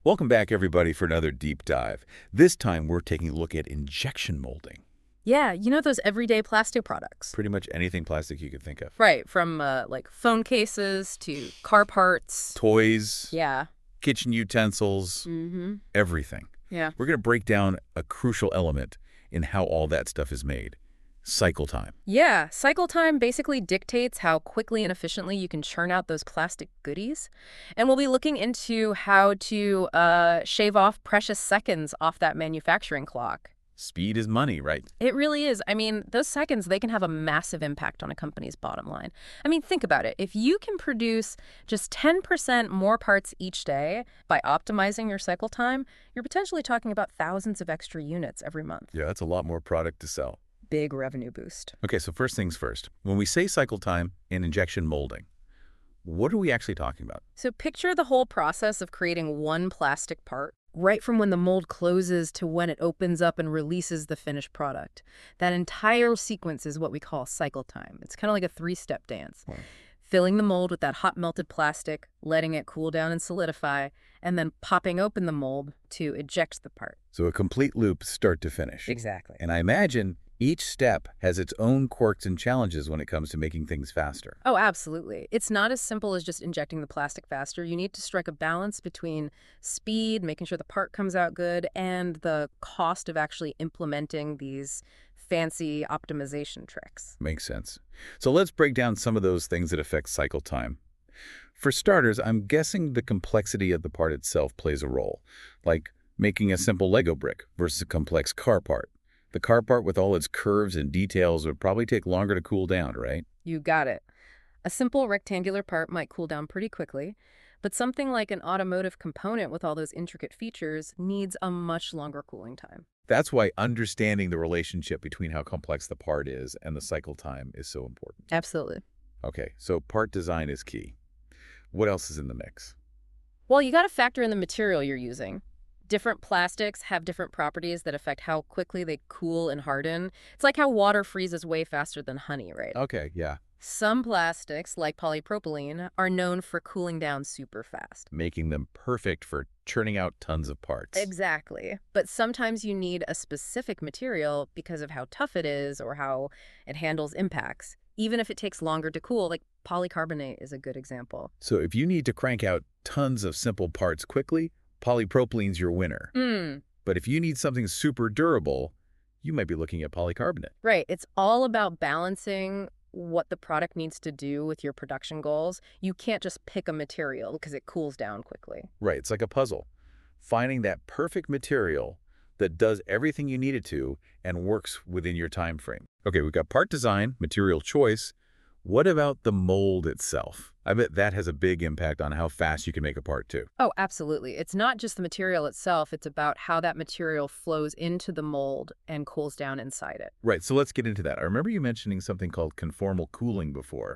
Welcome back, everybody, for another deep dive. This time, we're taking a look at injection molding. Yeah, you know those everyday plastic products. Pretty much anything plastic you could think of. Right, from like phone cases to car parts. Toys, Yeah. kitchen utensils, Mm-hmm. everything. Yeah. We're going to break down a crucial element in how all that stuff is made. Cycle time. Yeah, cycle time basically dictates how quickly and efficiently you can churn out those plastic goodies. And we'll be looking into how to shave off precious seconds off that manufacturing clock. Speed is money, right? It really is. I mean, those seconds, they can have a massive impact on a company's bottom line. I mean, think about it. If you can produce just 10% more parts each day by optimizing your cycle time, you're potentially talking about thousands of extra units every month. Yeah, that's a lot more product to sell. Big revenue boost. Okay, so first things first. When we say cycle time in injection molding, what are we actually talking about? So picture the whole process of creating one plastic part, right from when the mold closes to when it opens up and releases the finished product. That entire sequence is what we call cycle time. It's kind of like a three-step dance. Wow. Filling the mold with that hot melted plastic, letting it cool down and solidify, and then popping open the mold to eject the part. So a complete loop start to finish. Exactly. And I imagine each step has its own quirks and challenges when it comes to making things faster. Oh, absolutely. It's not as simple as just injecting the plastic faster. You need to strike a balance between speed, making sure the part comes out good, and the cost of actually implementing these fancy optimization tricks. Makes sense. So let's break down some of those things that affect cycle time. For starters, I'm guessing the complexity of the part itself plays a role, like making a simple Lego brick versus a complex car part. The car part with all its curves and details would probably take longer to cool down, right? You got it. A simple rectangular part might cool down pretty quickly, but something like an automotive component with all those intricate features needs a much longer cooling time. That's why understanding the relationship between how complex the part is and the cycle time is so important. Absolutely. Okay, so part design is key. What else is in the mix? Well, you got to factor in the material you're using. Different plastics have different properties that affect how quickly they cool and harden. It's like how water freezes way faster than honey, right? Okay, yeah. Some plastics, like polypropylene, are known for cooling down super fast. Making them perfect for churning out tons of parts. Exactly. But sometimes you need a specific material because of how tough it is or how it handles impacts. Even if it takes longer to cool, like polycarbonate is a good example. So if you need to crank out tons of simple parts quickly, polypropylene's your winner. But if you need something super durable, you might be looking at polycarbonate. Right. It's all about balancing what the product needs to do with your production goals. You can't just pick a material because it cools down quickly. Right, it's like a puzzle. Finding that perfect material that does everything you need it to and works within your time frame. Okay, we've got part design, material choice. What about the mold itself? I bet that has a big impact on how fast you can make a part too. Oh, absolutely. It's not just the material itself. It's about how that material flows into the mold and cools down inside it. Right, so let's get into that. I remember you mentioning something called conformal cooling before.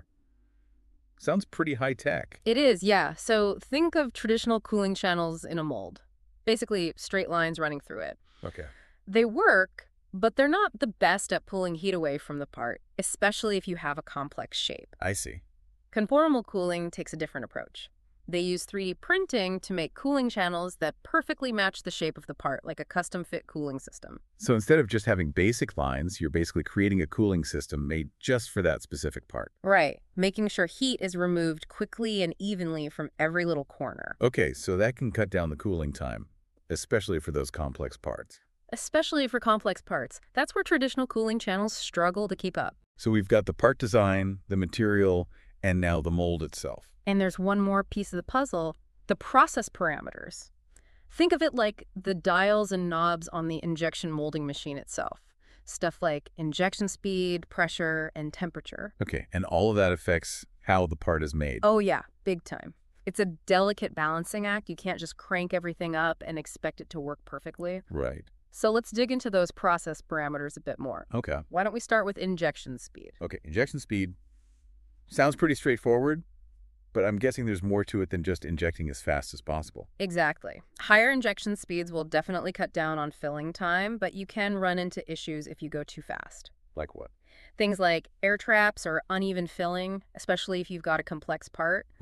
Sounds pretty high tech. It is, yeah. So think of traditional cooling channels in a mold. Basically, straight lines running through it. Okay. They work, but they're not the best at pulling heat away from the part, especially if you have a complex shape. I see. Conformal cooling takes a different approach. They use 3D printing to make cooling channels that perfectly match the shape of the part, like a custom-fit cooling system. So instead of just having basic lines, you're basically creating a cooling system made just for that specific part. Right, making sure heat is removed quickly and evenly from every little corner. Okay, so that can cut down the cooling time, especially for those complex parts. Especially for complex parts. That's where traditional cooling channels struggle to keep up. So we've got the part design, the material, and now the mold itself. And there's one more piece of the puzzle, the process parameters. Think of it like the dials and knobs on the injection molding machine itself. Stuff like injection speed, pressure, and temperature. Okay, and all of that affects how the part is made. Oh yeah, big time. It's a delicate balancing act. You can't just crank everything up and expect it to work perfectly. Right. So let's dig into those process parameters a bit more. Okay. Why don't we start with injection speed? Okay, injection speed sounds pretty straightforward, but I'm guessing there's more to it than just injecting as fast as possible. Exactly. Higher injection speeds will definitely cut down on filling time, but you can run into issues if you go too fast. Like what? Things like air traps or uneven filling, especially if you've got a complex part. Right.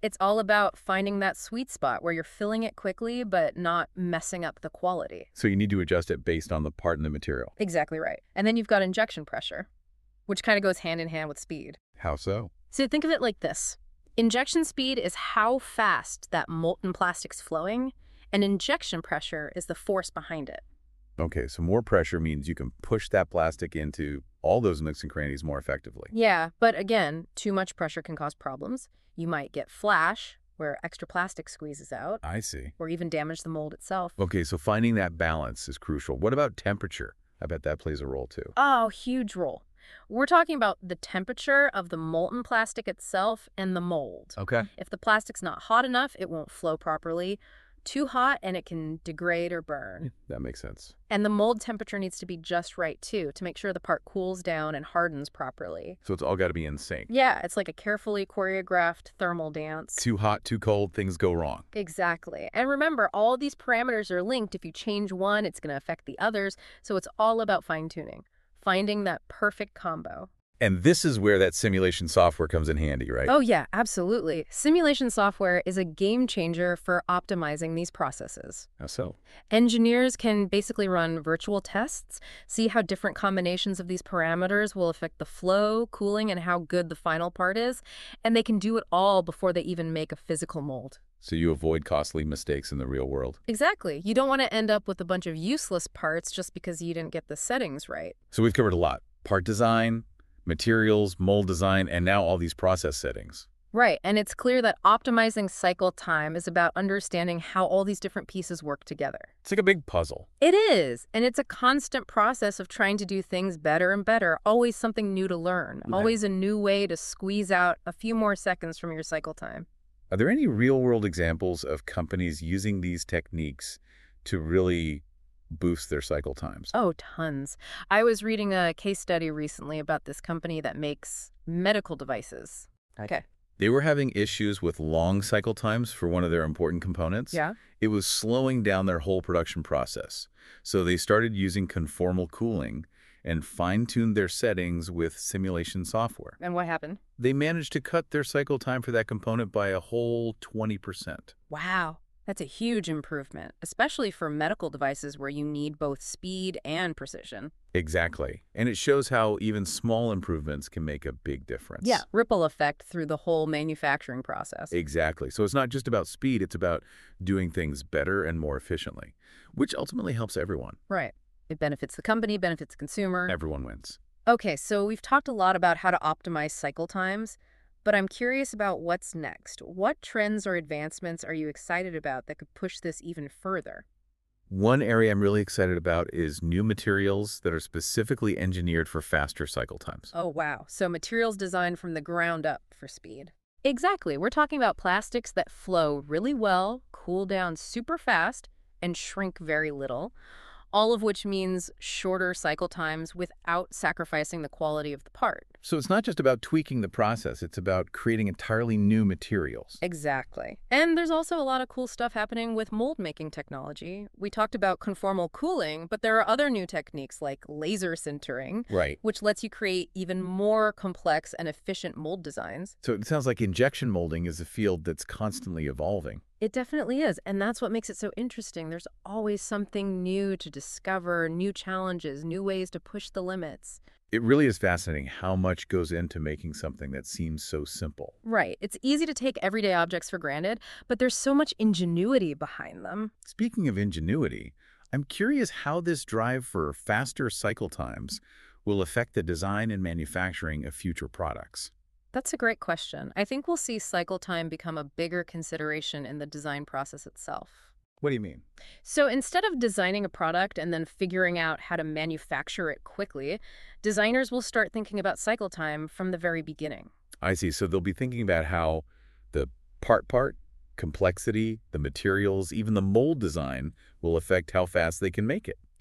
It's all about finding that sweet spot where you're filling it quickly but not messing up the quality. So you need to adjust it based on the part and the material. Exactly right. And then you've got injection pressure, which kind of goes hand in hand with speed. How so? So think of it like this. Injection speed is how fast that molten plastic's flowing, and injection pressure is the force behind it. Okay, so more pressure means you can push that plastic into all those nooks and crannies more effectively. Yeah, but again, too much pressure can cause problems. You might get flash, where extra plastic squeezes out, I see. or even damage the mold itself. Okay, so finding that balance is crucial. What about temperature? I bet that plays a role too. Oh, huge role. We're talking about the temperature of the molten plastic itself and the mold. Okay. If the plastic's not hot enough, it won't flow properly. Too hot, and it can degrade or burn. That makes sense. And the mold temperature needs to be just right, too, to make sure the part cools down and hardens properly. So it's all got to be in sync. Yeah, it's like a carefully choreographed thermal dance. Too hot, too cold, things go wrong. Exactly. And remember, all these parameters are linked. If you change one, it's going to affect the others. So it's all about fine-tuning, finding that perfect combo. And this is where that simulation software comes in handy, right? Oh, yeah, absolutely. Simulation software is a game changer for optimizing these processes. How so? Engineers can basically run virtual tests, see how different combinations of these parameters will affect the flow, cooling, and how good the final part is, and they can do it all before they even make a physical mold. So you avoid costly mistakes in the real world. Exactly. You don't want to end up with a bunch of useless parts just because you didn't get the settings right. So we've covered a lot. Part design, materials, mold design, and now all these process settings. Right, and it's clear that optimizing cycle time is about understanding how all these different pieces work together. It's like a big puzzle. It is, and it's a constant process of trying to do things better and better, always something new to learn, always a new way to squeeze out a few more seconds from your cycle time. Are there any real-world examples of companies using these techniques to really boost their cycle times? Oh, tons. I was reading a case study recently about this company that makes medical devices. Okay. They were having issues with long cycle times for one of their important components. Yeah? It was slowing down their whole production process. So they started using conformal cooling and fine-tuned their settings with simulation software. And what happened? They managed to cut their cycle time for that component by a whole 20%. Wow. That's a huge improvement, especially for medical devices where you need both speed and precision. Exactly. And it shows how even small improvements can make a big difference. Yeah, ripple effect through the whole manufacturing process. Exactly. So it's not just about speed, it's about doing things better and more efficiently, which ultimately helps everyone. Right. It benefits the company, benefits the consumer. Everyone wins. Okay, so we've talked a lot about how to optimize cycle times, but I'm curious about what's next. What trends or advancements are you excited about that could push this even further? One area I'm really excited about is new materials that are specifically engineered for faster cycle times. Oh, wow. So materials designed from the ground up for speed. Exactly. We're talking about plastics that flow really well, cool down super fast, and shrink very little, all of which means shorter cycle times without sacrificing the quality of the part. So it's not just about tweaking the process, it's about creating entirely new materials. Exactly. And there's also a lot of cool stuff happening with mold making technology. We talked about conformal cooling, but there are other new techniques like laser sintering, Right. which lets you create even more complex and efficient mold designs. So it sounds like injection molding is a field that's constantly evolving. It definitely is, and that's what makes it so interesting. There's always something new to discover, new challenges, new ways to push the limits. It really is fascinating how much goes into making something that seems so simple. Right. It's easy to take everyday objects for granted, but there's so much ingenuity behind them. Speaking of ingenuity, I'm curious how this drive for faster cycle times will affect the design and manufacturing of future products. That's a great question. I think we'll see cycle time become a bigger consideration in the design process itself. What do you mean? So instead of designing a product and then figuring out how to manufacture it quickly, designers will start thinking about cycle time from the very beginning. I see. So they'll be thinking about how the part, complexity, the materials, even the mold design will affect how fast they can make it.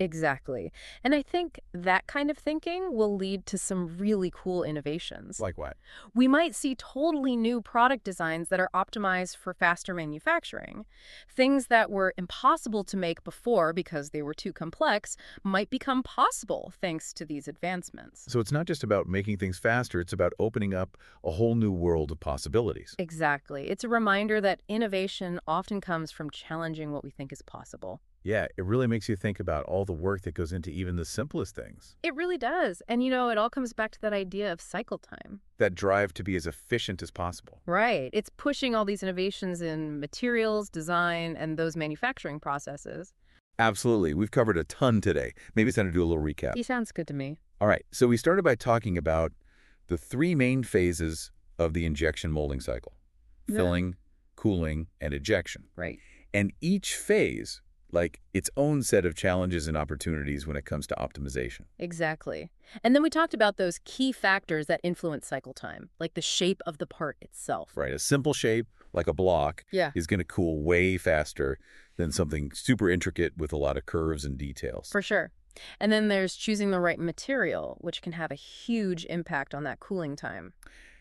Exactly. And I think that kind of thinking will lead to some really cool innovations. Like what? We might see totally new product designs that are optimized for faster manufacturing. Things that were impossible to make before because they were too complex might become possible thanks to these advancements. So it's not just about making things faster, it's about opening up a whole new world of possibilities. Exactly. It's a reminder that innovation often comes from challenging what we think is possible. Yeah, it really makes you think about all the work that goes into even the simplest things. It really does. And it all comes back to that idea of cycle time. That drive to be as efficient as possible. Right. It's pushing all these innovations in materials, design, and those manufacturing processes. Absolutely. We've covered a ton today. Maybe it's time to do a little recap. He sounds good to me. All right, so we started by talking about the three main phases of the injection molding cycle: Yeah. filling, cooling, and ejection. Right. And each phase, like its own set of challenges and opportunities when it comes to optimization. Exactly. And then we talked about those key factors that influence cycle time, like the shape of the part itself. Right, a simple shape, like a block, Yeah. is going to cool way faster than something super intricate with a lot of curves and details. For sure. And then there's choosing the right material, which can have a huge impact on that cooling time.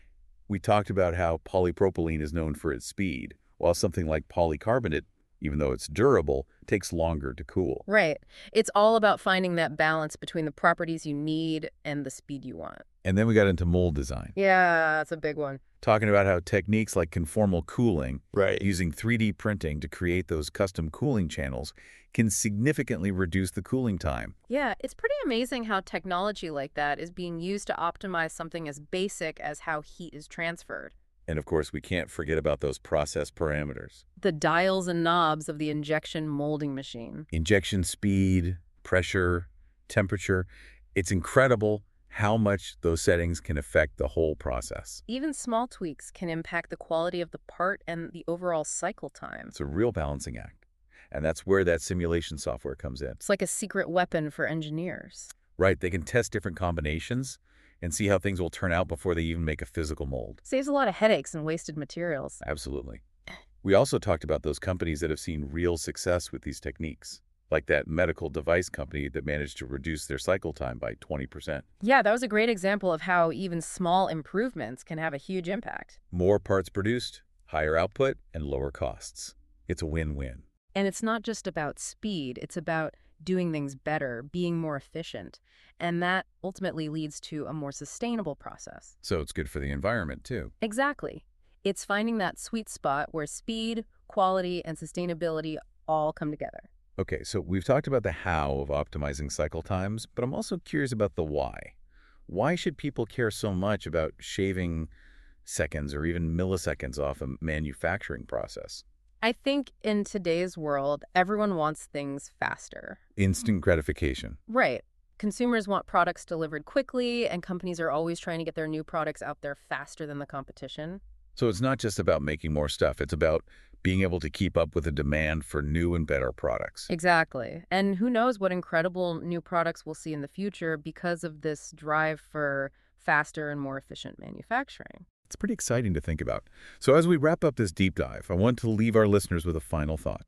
We talked about how polypropylene is known for its speed, while something like polycarbonate, even though it's durable, takes longer to cool. Right. It's all about finding that balance between the properties you need and the speed you want. And then we got into mold design, Yeah, that's a big one. talking about how techniques like conformal cooling, Right. using 3D printing to create those custom cooling channels, can significantly reduce the cooling time. Yeah, it's pretty amazing how technology like that is being used to optimize something as basic as how heat is transferred. And of course, we can't forget about those process parameters. The dials and knobs of the injection molding machine. Injection speed, pressure, temperature. It's incredible how much those settings can affect the whole process. Even small tweaks can impact the quality of the part and the overall cycle time. It's a real balancing act. And that's where that simulation software comes in. It's like a secret weapon for engineers. Right, they can test different combinations and see how things will turn out before they even make a physical mold. Saves a lot of headaches and wasted materials. Absolutely. We also talked about those companies that have seen real success with these techniques, like that medical device company that managed to reduce their cycle time by 20%. Yeah, that was a great example of how even small improvements can have a huge impact. More parts produced, higher output, and lower costs. It's a win-win. And it's not just about speed, it's about doing things better, being more efficient. And that ultimately leads to a more sustainable process. So it's good for the environment, too. Exactly. It's finding that sweet spot where speed, quality, and sustainability all come together. Okay, so we've talked about the how of optimizing cycle times, but I'm also curious about the why. Why should people care so much about shaving seconds or even milliseconds off a manufacturing process? I think in today's world, everyone wants things faster. Instant gratification. Right. Consumers want products delivered quickly, and companies are always trying to get their new products out there faster than the competition. So it's not just about making more stuff. It's about being able to keep up with the demand for new and better products. Exactly. And who knows what incredible new products we'll see in the future because of this drive for faster and more efficient manufacturing. It's pretty exciting to think about. So as we wrap up this deep dive, I want to leave our listeners with a final thought.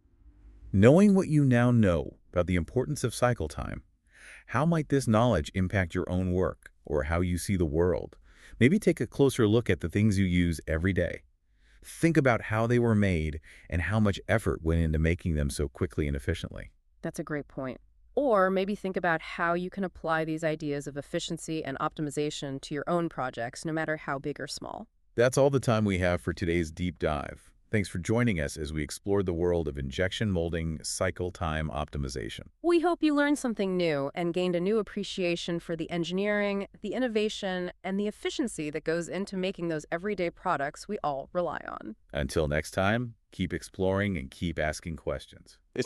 Knowing what you now know about the importance of cycle time, how might this knowledge impact your own work or how you see the world? Maybe take a closer look at the things you use every day. Think about how they were made and how much effort went into making them so quickly and efficiently. That's a great point. Or maybe think about how you can apply these ideas of efficiency and optimization to your own projects, no matter how big or small. That's all the time we have for today's deep dive. Thanks for joining us as we explored the world of injection molding cycle time optimization. We hope you learned something new and gained a new appreciation for the engineering, the innovation, and the efficiency that goes into making those everyday products we all rely on. Until next time, keep exploring and keep asking questions.